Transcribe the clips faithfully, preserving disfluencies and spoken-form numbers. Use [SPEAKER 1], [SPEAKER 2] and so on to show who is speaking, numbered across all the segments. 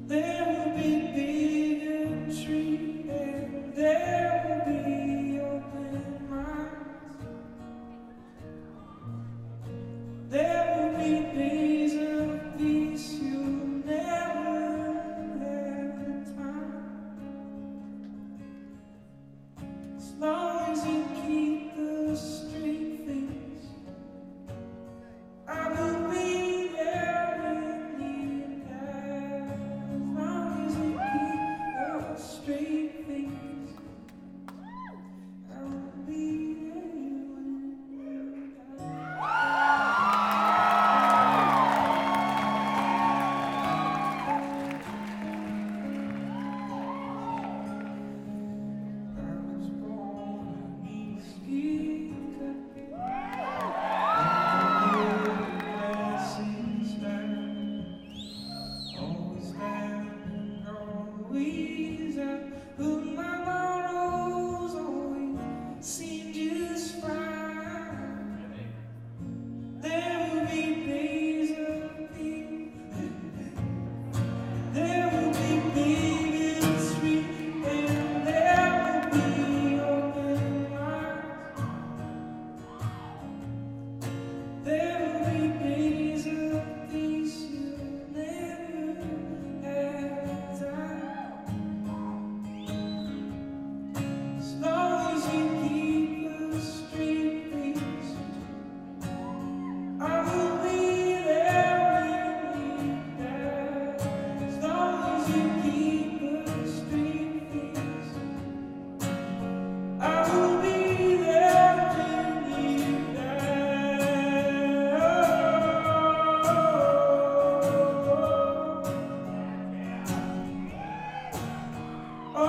[SPEAKER 1] There will be big and tree, and there will be open minds. There will be days of peace you'll never have the time. As long as you keep the straight face, I will be there when you die. As long as you keep the straight face, I will be there when you die. I was born in Mesquite. Always down, always out. But my morals always seem just fine. There will be days of peace. There will be big and sweet, and there will be open minds. There will be days of peace you'll never have time. As long as you keep a straight face, I will be there when you die. As long as you keep a straight face, I will be there when you die. Oh,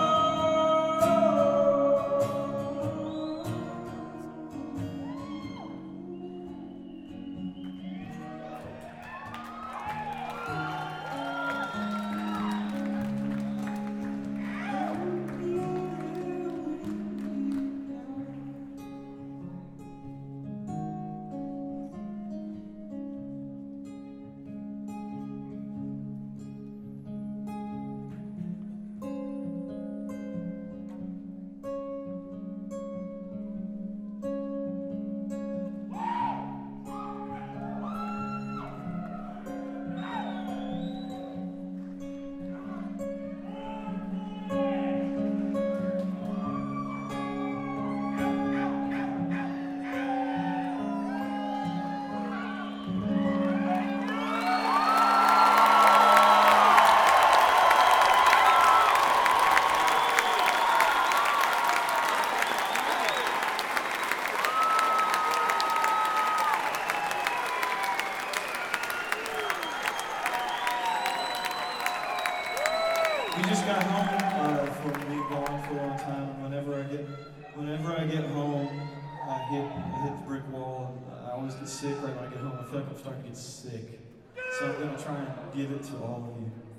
[SPEAKER 1] we just got home uh, from being gone for a long time. And whenever I get, whenever I get home, I hit, I hit the brick wall. And I always get sick right when I get home. I feel like I'm starting to get sick. So I'm gonna try and give it to all of you.